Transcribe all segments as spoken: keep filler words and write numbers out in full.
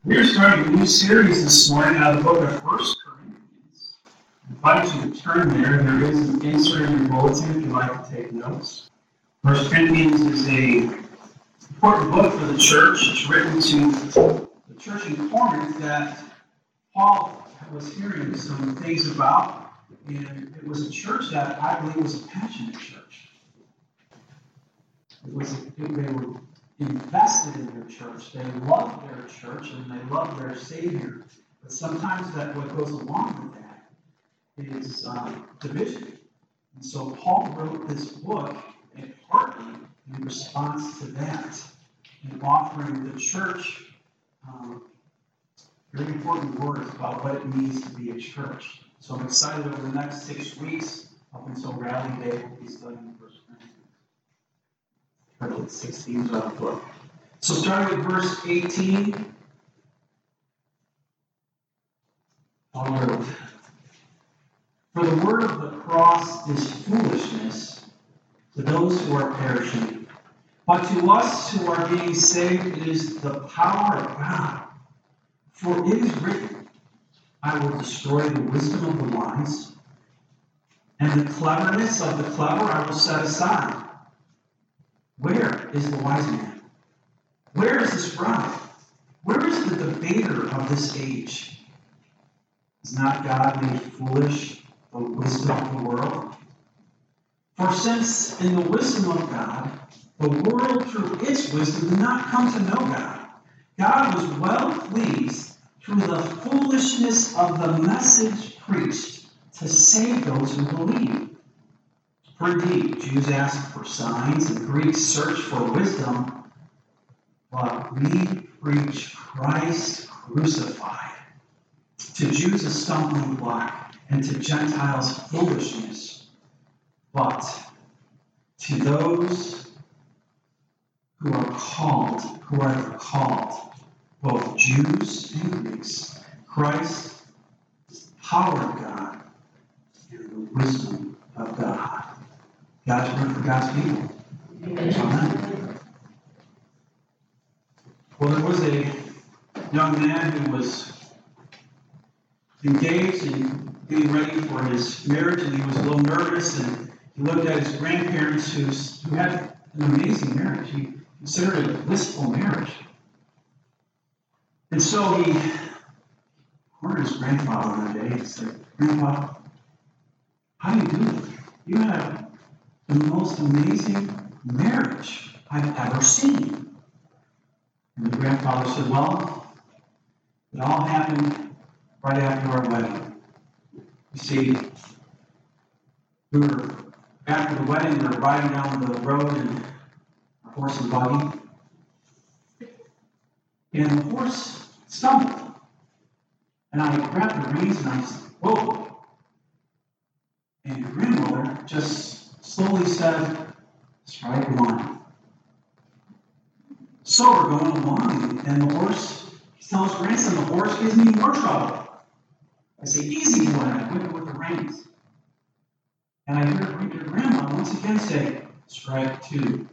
We're starting a new series this morning out of the book of First Corinthians. I invite you to turn there. There is an insert in your bulletin if you'd like to take notes. First Corinthians is an important book for the church. It's written to the church in Corinth that Paul was hearing some things about, and it was a church that I believe was a passionate church. It was a, they were invested in their church. They loved their church and they loved their Savior. But sometimes that what goes along with that is uh, division. And so Paul wrote this book and partly in response to that and offering the church um, very important words about what it means to be a church. So I'm excited over the next six weeks up until Rally Day we'll be studying First Corinthians. sixteen is on the book. So starting with verse eighteen, Paul wrote, "For the word of the cross is foolishness to those who are perishing, but to us who are being saved it is the power of God. For it is written, I will destroy the wisdom of the wise, and the cleverness of the clever I will set aside. Where is the wise man? Where is the scribe? Where is the debater of this age? Is not God made foolish the wisdom of the world? For since in the wisdom of God, the world through its wisdom did not come to know God, God was well pleased through the foolishness of the message preached to save those who believe. For indeed, Jews ask for signs and Greeks search for wisdom, but we preach Christ crucified. To Jews a stumbling block, and to Gentiles foolishness. But to those who are called, who are the called, both Jews and Greeks, Christ is the power of God and the wisdom of God." God's word for God's people. Amen. Well, there was a young man who was engaged and getting ready for his marriage, and he was a little nervous, and he looked at his grandparents who's, who had an amazing marriage. He considered it a blissful marriage. And so he cornered his grandfather one day and said, "Grandpa, how do you do it? You have the most amazing marriage I've ever seen." And the grandfather said, "Well, it all happened right after our wedding. You see, we were, after the wedding, we were riding down the road in a horse and buggy, and the horse stumbled. And I grabbed the reins and I said, 'Whoa.' And your grandmother just slowly said, 'Strike one.' So we're going along, and the horse, he tells his grandson, 'The horse gives me more trouble.' I say, 'Easy, boy,' and I whip it with the reins. And I hear your grandma once again say, 'Strike two.'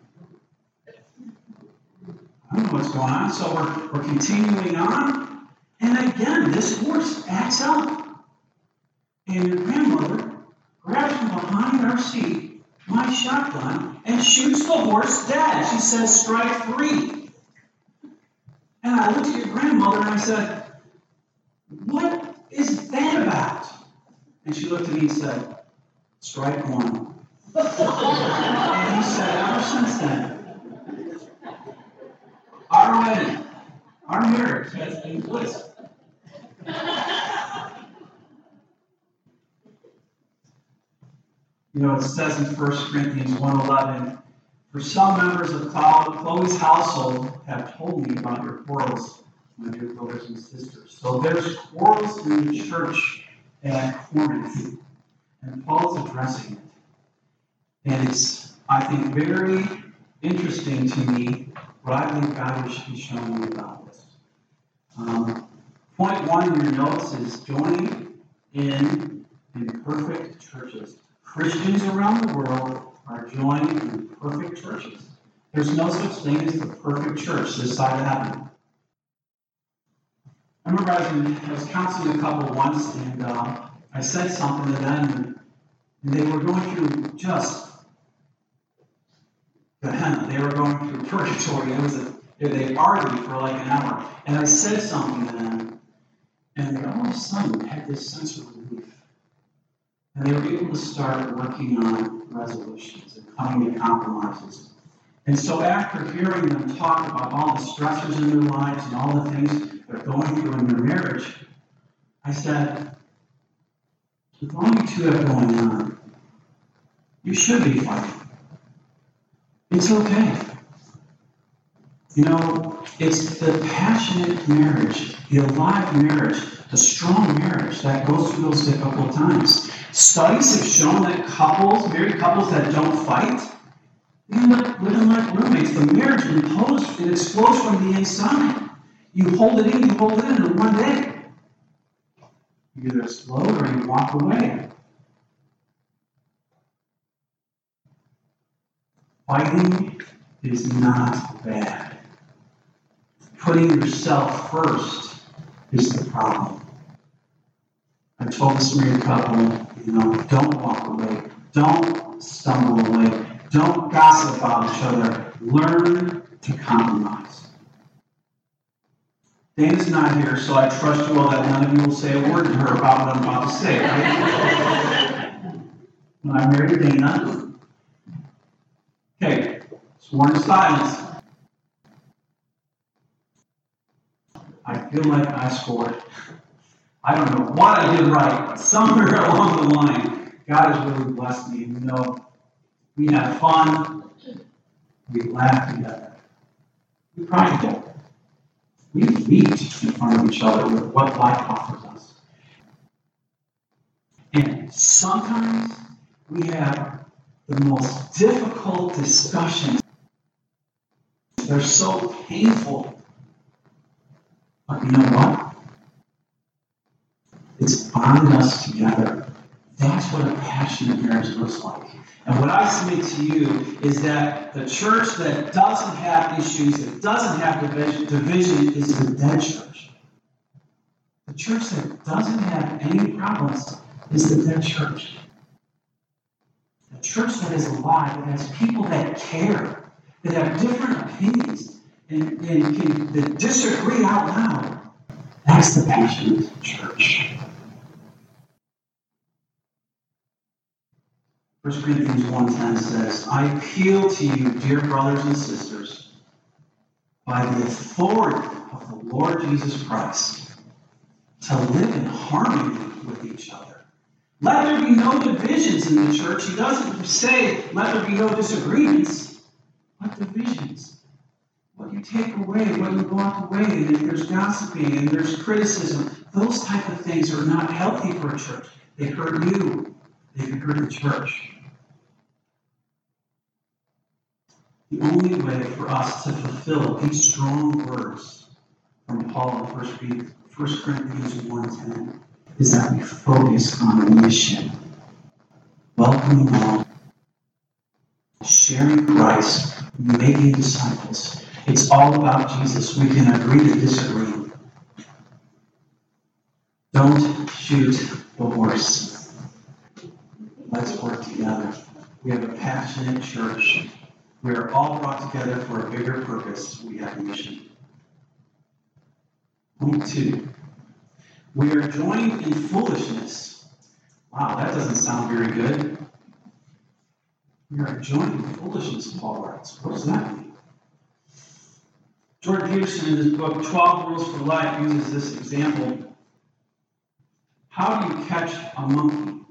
I don't know what's going on, so we're, we're continuing on, and again, this horse acts up. And your grandmother grabs from behind our seat my shotgun and shoots the horse dead. She says, 'Strike three.' And I looked at your grandmother and I said, 'What is that about?' And she looked at me and said, 'Strike one.' And he said, ever since then, our wedding, our marriage has been bliss. You know, it says in First Corinthians one eleven, 'For some members of Chloe's household have told me about your quarrels, my dear brothers and sisters.' So there's quarrels in the church at Corinth, and Paul's addressing it. And it's, I think, very interesting to me what I think God should be showing me about this. Um, point one in your notes is joining in imperfect churches. Christians around the world are joining in perfect churches. There's no such thing as the perfect church this side of heaven. I remember I was, in, I was counseling a couple once, and uh, I said something to them, and they were going through just Gehenna. They were going through purgatory. It was a, they argued for like an hour. And I said something to them, and they all of a sudden had this sense of relief. And they were able to start working on resolutions and coming to compromises. And so after hearing them talk about all the stressors in their lives and all the things they're going through in their marriage, I said, with all you two have going on, you should be fighting. It's okay. You know, it's the passionate marriage, the alive marriage, the strong marriage that goes through those difficult times. Studies have shown that couples, married couples that don't fight, they end up living like roommates. The marriage implodes, it explodes from the inside. You hold it in, you hold it in in one day. You either explode or you walk away. Fighting is not bad. Putting yourself first is the problem. I told this married couple, you know, don't walk away. Don't stumble away. Don't gossip about each other. Learn to compromise. Dana's not here, so I trust you all that none of you will say a word to her about what I'm about to say, right? When I married Dana, okay, sworn silence. I feel like I scored. I don't know what I did right, but somewhere along the line, God has really blessed me. You know, we have fun, we laugh together, we cry together. We meet in front of each other with what life offers us. And sometimes we have the most difficult discussions. They're so painful. But you know what? It's bonded us together. That's what a passionate marriage looks like. And what I submit to you is that the church that doesn't have issues, that doesn't have division, division is the dead church. The church that doesn't have any problems is the dead church. The church that is alive, that has people that care, that have different opinions, and, and can that disagree out loud, that's the passionate church. First Corinthians one ten says, I appeal to you, dear brothers and sisters, by the authority of the Lord Jesus Christ, to live in harmony with each other. Let there be no divisions in the church. He doesn't say, let there be no disagreements. What divisions? What you take away, what you walk away, and if there's gossiping and there's criticism, those type of things are not healthy for a church. They hurt you. They can hurt the church. The only way for us to fulfill these strong words from Paul in First Corinthians one ten is that we focus on the mission. Welcoming all, sharing Christ, making disciples. It's all about Jesus. We can agree to disagree. Don't shoot the horse. Let's work together. We have a passionate church. We are all brought together for a bigger purpose. We have a mission. Point two. We are joined in foolishness. Wow, that doesn't sound very good. We are joined in foolishness, Paul writes. What does that mean? Jordan Peterson, in his book, twelve Rules for Life, uses this example. How do you catch a monkey?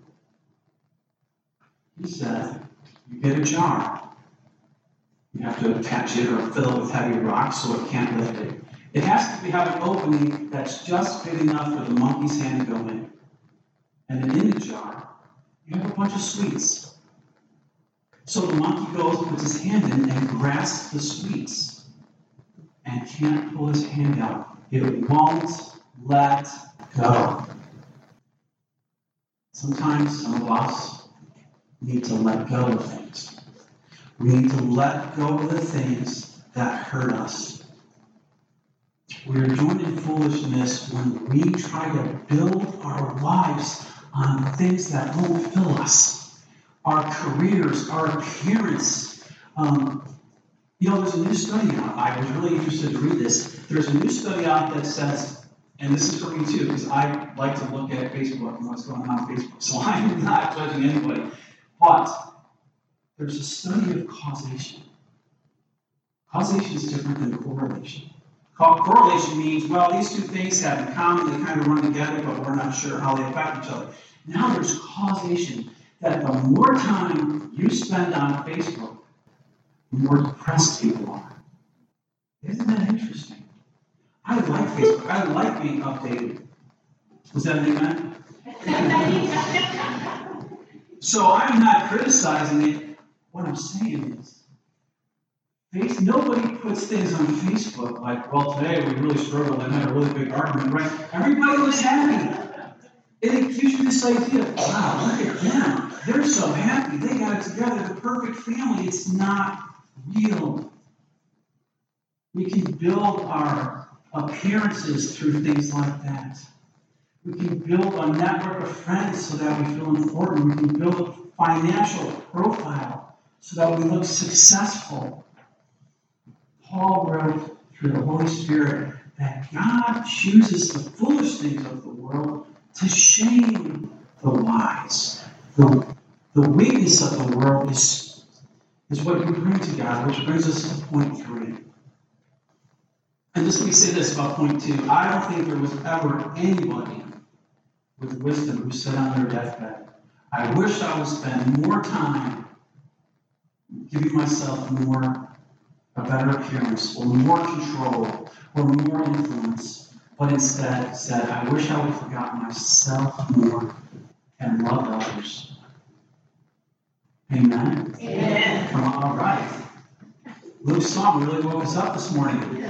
He said, you get a jar. You have to attach it or fill it with heavy rocks so it can't lift it. It has to have an opening that's just big enough for the monkey's hand to go in. And then in the jar, you have a bunch of sweets. So the monkey goes, puts his hand in, and grasps the sweets. And can't pull his hand out. It won't let go. Sometimes some of us need to let go of things. We need to let go of the things that hurt us. We are joined in foolishness when we try to build our lives on things that won't fill us. Our careers, our appearance. Um, you know, there's a new study out. I was really interested to read this. There's a new study out that says, and this is for me too, because I like to look at Facebook and what's going on on Facebook, so I'm not judging anybody. But there's a study of causation. Causation is different than correlation. Correlation means, well, these two things have in common, they kind of run together, but we're not sure how they affect each other. Now there's causation, that the more time you spend on Facebook, the more depressed people are. Isn't that interesting? I like Facebook. I like being updated. Was that an amen? So I'm not criticizing it. What I'm saying is, face, nobody puts things on Facebook like, well, today we really struggled and had a really big argument, right? Everybody was happy. And it gives you this idea of, wow, look at them. They're so happy. They got it together. The perfect family. It's not real. We can build our appearances through things like that. We can build a network of friends so that we feel important. We can build a financial profile so that we look successful. Paul wrote through the Holy Spirit that God chooses the foolish things of the world to shame the wise. The, the weakness of the world is, is what you bring to God, which brings us to point three. And just let me say this about point two. I don't think there was ever anybody with wisdom who said on their deathbed, I wish I would spend more time giving myself more, a better appearance, or more control, or more influence, but instead said, I wish I would have forgotten myself more and loved others. Amen? Amen. All right. Luke's song really woke us up this morning.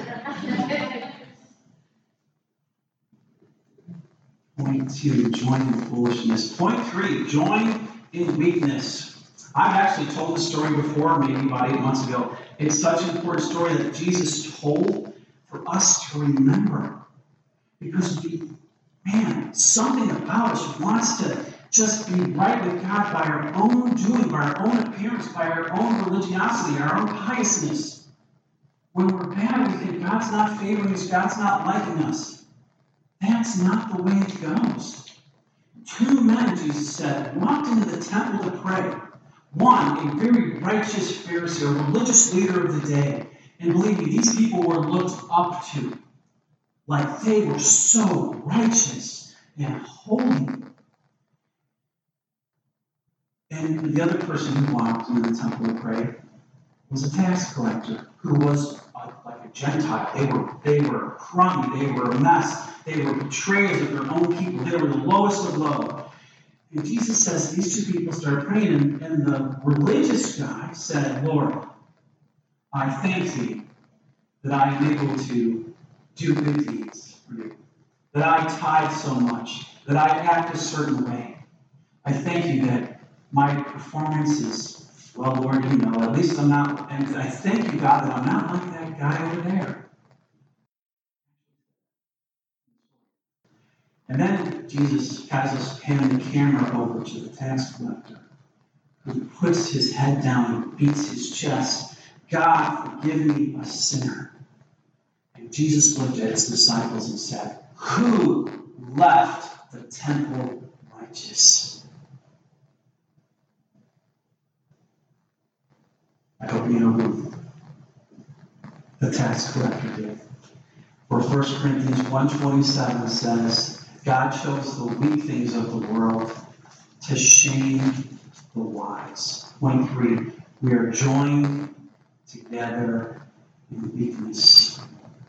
Point two, join in foolishness. Point three, join in weakness. I've actually told this story before, maybe about eight months ago. It's such an important story that Jesus told for us to remember. Because, we, man, something about us wants to just be right with God by our own doing, by our own appearance, by our own religiosity, our own piousness. When we're bad, we think God's not favoring us, God's not liking us. That's not the way it goes. Two men, Jesus said, walked into the temple to pray. One, a very righteous Pharisee, a religious leader of the day. And believe me, these people were looked up to. Like they were so righteous and holy. And the other person who walked into the temple to pray was a tax collector who was a, like a Gentile. They were, they were crummy. They were a mess. They were betrayers of their own people. They were the lowest of low. And Jesus says these two people started praying, and, and the religious guy said, Lord, I thank thee that I am able to do good deeds for you, that I tithe so much, that I act a certain way. I thank you that my performance is, well, Lord, you know, at least I'm not, and I thank you, God, that I'm not like that guy over there. And then Jesus has us hand the camera over to the tax collector, who puts his head down and beats his chest. God, forgive me, a sinner. And Jesus looked at his disciples and said, who left the temple righteous? I hope you know who the tax collector did. For First Corinthians one twenty-seven says, God chose the weak things of the world to shame the wise. Point three, we are joined together in weakness.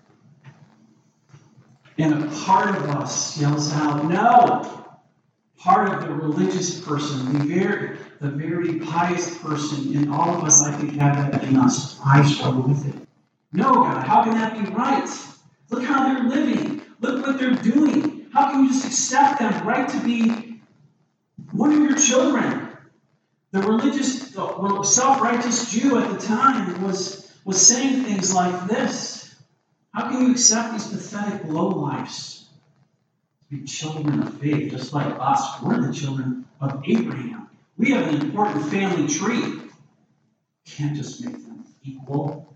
And a part of us yells out, no! Part of the religious person, the very, the very pious person, and all of us, I think, have that in us. I struggle with it. No, God, how can that be right? Look how they're living. Look what they're doing. How can you just accept them right to be one of your children? The religious, the self-righteous Jew at the time was, was saying things like this. How can you accept these pathetic lowlifes to be children of faith, just like us? We're the children of Abraham. We have an important family tree. You can't just make them equal.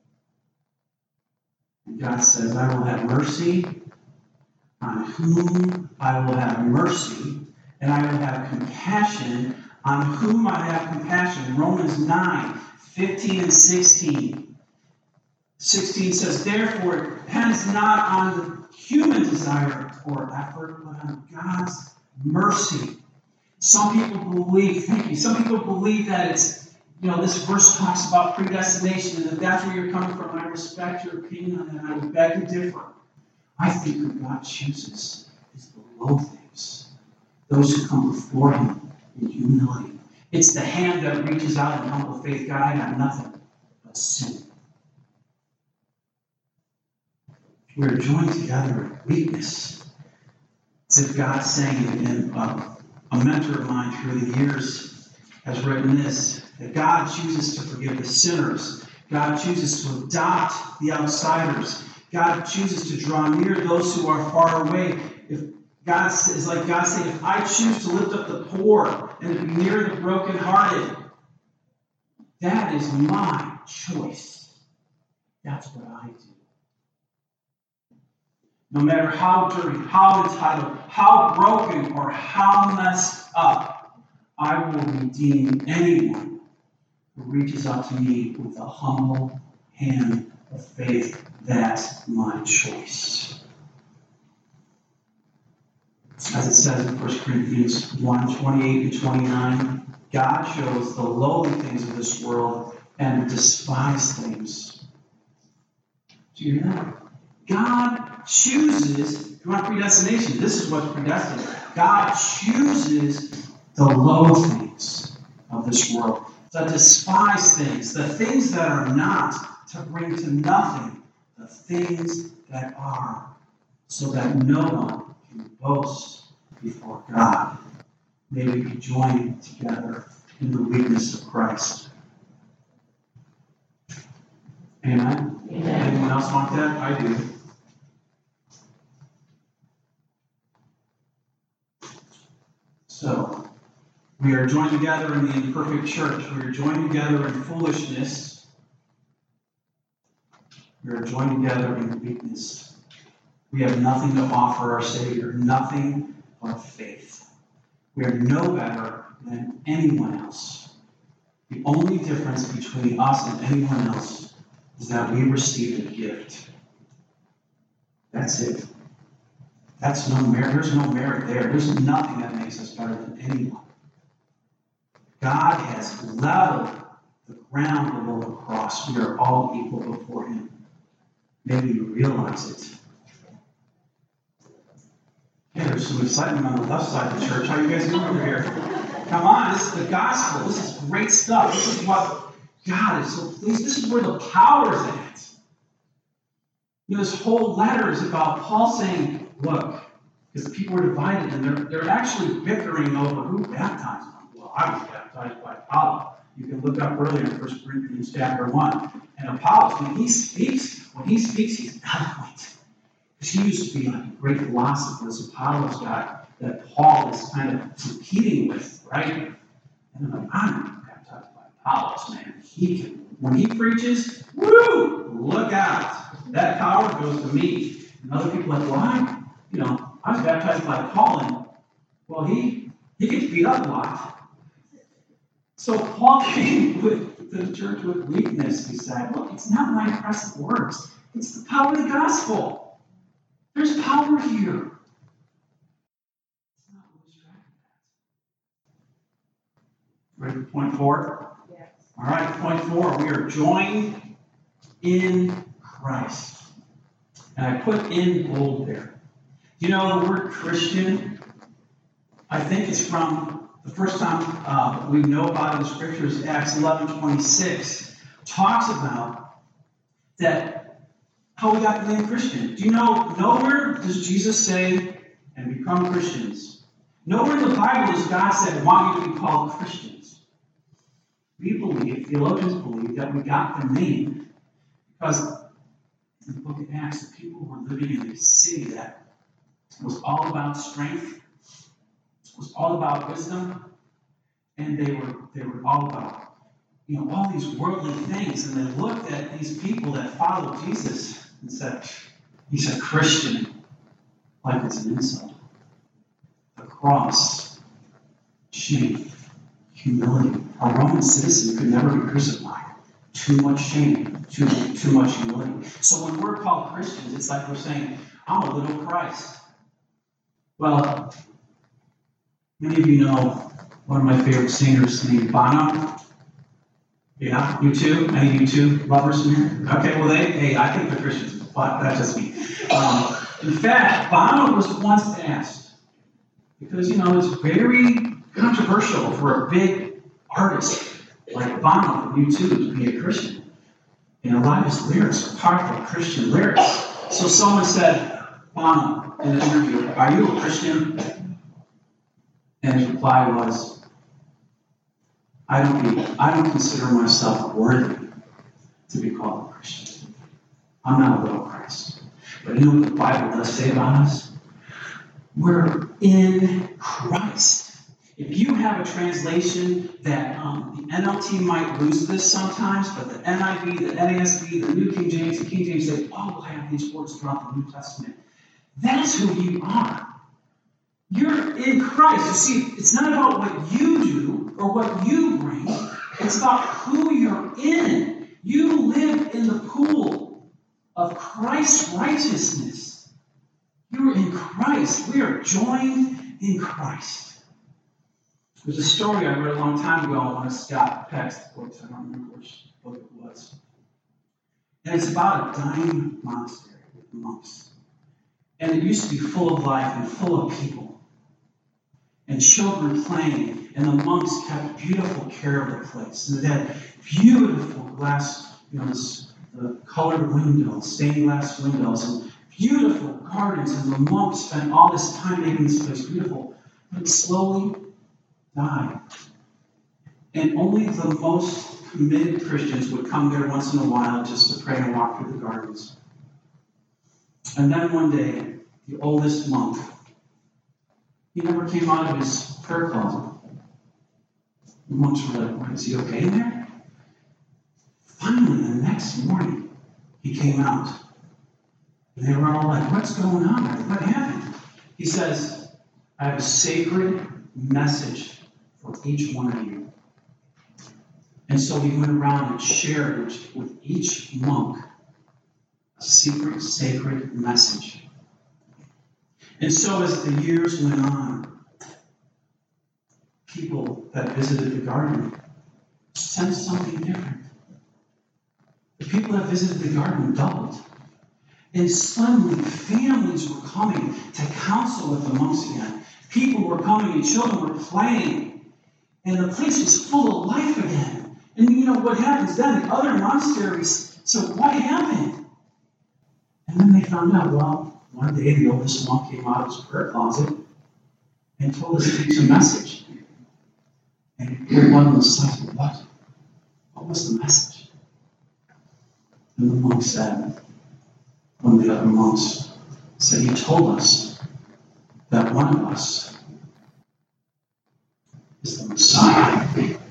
And God says, I will have mercy on whom I will have mercy, and I will have compassion on whom I have compassion. Romans nine, fifteen and sixteen. sixteen says, therefore, it depends not on the human desire or effort, but on God's mercy. Some people believe, thank you, some people believe that it's, you know, this verse talks about predestination, and if that's where you're coming from, I respect your opinion on that. I would beg to differ. I think who God chooses is the low things, those who come before Him in humility. It's the hand that reaches out in humble faith. God, I got nothing but sin. We are joined together in weakness. It's as if God's saying, and uh, a mentor of mine through the years has written this, that God chooses to forgive the sinners. God chooses to adopt the outsiders. God chooses to draw near those who are far away. If God is like God saying, if I choose to lift up the poor and to be near the brokenhearted, that is my choice. That's what I do. No matter how dirty, how entitled, how broken, or how messed up, I will redeem anyone who reaches out to me with a humble hand of faith. That's my choice. As it says in First Corinthians one, twenty-eight to twenty-nine, God shows the lowly things of this world and the despised things. Do you hear that? God chooses, if you want predestination, this is what's predestined. God chooses the low things of this world, the despised things, the things that are not, to bring to nothing the things that are, so that no one can boast before God. May we be joined together in the weakness of Christ. Amen? Amen. Anyone else want that? I do. So, we are joined together in the imperfect church. We are joined together in foolishness. We are joined together in weakness. We have nothing to offer our Savior, nothing but faith. We are no better than anyone else. The only difference between us and anyone else is that we received a gift. That's it. That's no merit. There's no merit there. There's nothing that makes us better than anyone. God has leveled the ground below the cross. We are all equal before Him. Maybe you realize it. Yeah, there's some excitement on the left side of the church. How are you guys doing over here? Come on, this is the gospel. This is great stuff. This is what God is so pleased. This is where the power is at. You know, this whole letter is about Paul saying, look, because people are divided and they're, they're actually bickering over who baptized them. Well, I was baptized by Apollos. You can look up earlier in First Corinthians chapter one. And Apollos, when he speaks, when he speaks, he's eloquent. Because he used to be like a great philosopher, this Apollos guy that Paul is kind of competing with, right? And I'm like, I'm baptized by Apollos, man. He can, when he preaches, woo, look out. That power goes to me. And other people are like, well, I, you know, I was baptized by Paul, and well, he he gets beat up a lot. So Paul came with to the church with weakness. He said, look, it's not my impressive words. It's the power of the gospel. There's power here. It's not lose track of that. Ready for point four? Yes. All right, point four. We are joined in Christ. And I put in bold there. You know, the word Christian, I think it's from the first time uh, we know about it in the scriptures, Acts eleven twenty-six, talks about that, how we got the name Christian. Do you know, nowhere does Jesus say, and become Christians. Nowhere in the Bible does God say, I want you to be called Christians. We believe, theologians believe, that we got the name because in the book of Acts, the people were living in a city that was all about strength, was all about wisdom, and they were they were all about, you know, all these worldly things. And they looked at these people that followed Jesus and said, he's a Christian, like it's an insult. The cross, shame, humility. A Roman citizen could never be crucified. Too much shame, too, too much humility. So when we're called Christians, it's like we're saying, I'm a little Christ. Well, many of you know one of my favorite singers named Bono. Yeah, you too? Any of you two lovers in here? Okay, well, they, hey, I think they're Christians, but that's just me. Um, in fact, Bono was once asked, because, you know, it's very controversial for a big artist like Bono from U two to be a Christian. And a lot of his lyrics are powerful Christian lyrics. So someone said, Bono, in an interview, are you a Christian? And his reply was, I don't be, I don't consider myself worthy to be called a Christian. I'm not a little Christ. But you know what the Bible does say about us? We're in Christ. If you have a translation that um, the N L T might lose this sometimes, but the N I V, the N A S B, the New King James, the King James, they all have these words throughout the New Testament. That's who you are. You're in Christ. You see, it's not about what you do or what you bring. It's about who you're in. You live in the pool of Christ's righteousness. You're in Christ. We are joined in Christ. There's a story I read a long time ago in one of Scott Peck's books. I don't remember which book it was. And it's about a dying monastery with monks. And it used to be full of life and full of people. And children playing. And the monks kept beautiful care of the place. And they had beautiful glass, you know, the colored windows, stained glass windows, and beautiful gardens. And the monks spent all this time making this place beautiful. But slowly died. And only the most committed Christians would come there once in a while just to pray and walk through the gardens. And then one day, the oldest monk, he never came out of his prayer closet. The monks were like, "What, is he okay in there?" Finally, the next morning, he came out. And they were all like, "What's going on? What happened?" He says, "I have a sacred message for each one of you." And so he went around and shared with each monk a secret, sacred message. And so as the years went on, people that visited the garden sensed something different. The people that visited the garden doubled. And suddenly families were coming to counsel with the monks again. People were coming and children were playing. And the place was full of life again. And you know what happens then? The other monasteries, so what happened? And then they found out, well, one day the oldest monk came out of his prayer closet and told us to teach a message. And everyone was like, what? What was the message? And the monk said, one of the other monks said, he told us that one of us is the Messiah.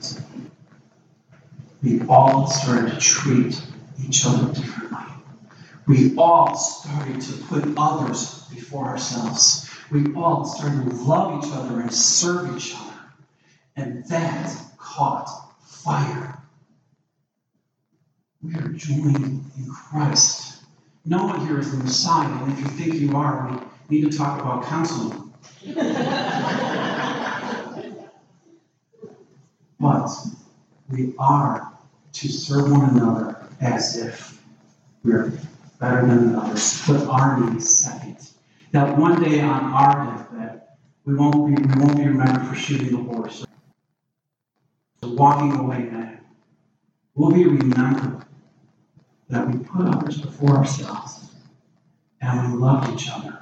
We all started to treat each other differently. We all started to put others before ourselves. We all started to love each other and serve each other. And that caught fire. We are joined in Christ. No one here is the Messiah, and if you think you are, we need to talk about counseling. But we are to serve one another as if we're better than others. Put our needs second. That one day on our deathbed, we won't be we won't be remembered for shooting the horse or walking away mad. We'll be remembered that we put others before ourselves and we love each other.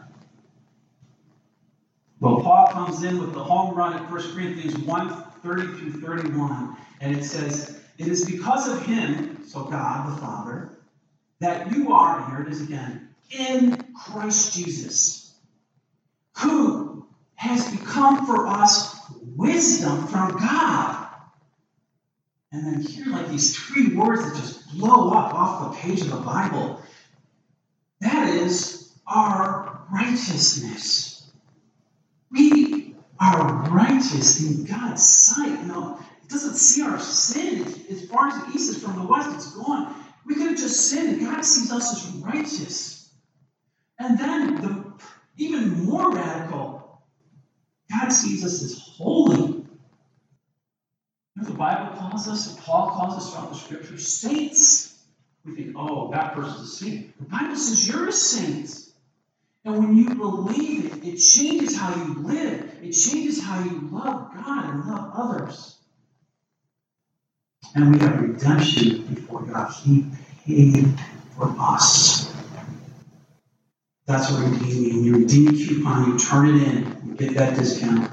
Well, Paul comes in with the home run at First Corinthians one, thirty through thirty-one, and it says, "It is because of him," so God the Father, that you are, here it is again, in Christ Jesus, who has become for us wisdom from God. And then here, like these three words that just blow up off the page of the Bible. That is our righteousness. We are righteous in God's sight. No, it doesn't see our sin. As far as the east is from the west, it's gone. We could have just sinned, and God sees us as righteous. And then, the even more radical, God sees us as holy. You know, the Bible calls us, Paul calls us throughout the Scriptures, saints. We think, oh, that person's a saint. The Bible says you're a saint. And when you believe it, it changes how you live. It changes how you love God and love others. And we have redemption before God. He paid for us. That's what redeeming. When you redeem a coupon, you turn it in, you get that discount.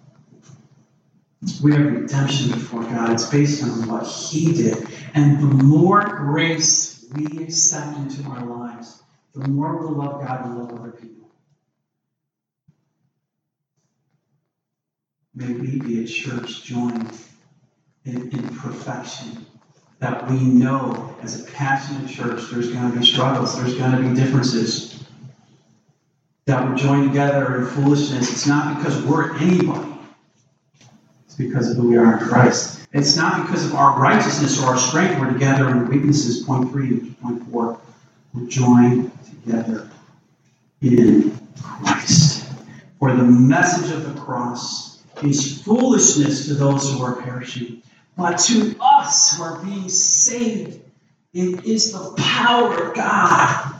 We have redemption before God. It's based on what He did. And the more grace we accept into our lives, the more we'll love God and love other people. May we be a church joined in, in perfection. That we know as a passionate church, there's going to be struggles, there's going to be differences. That we're joined together in foolishness. It's not because we're anybody. It's because of who we are in Christ. It's not because of our righteousness or our strength. We're together in weaknesses. Point three and point four. We're joined together in Christ. For the message of the cross is foolishness to those who are perishing. But to us who are being saved, it is the power of God.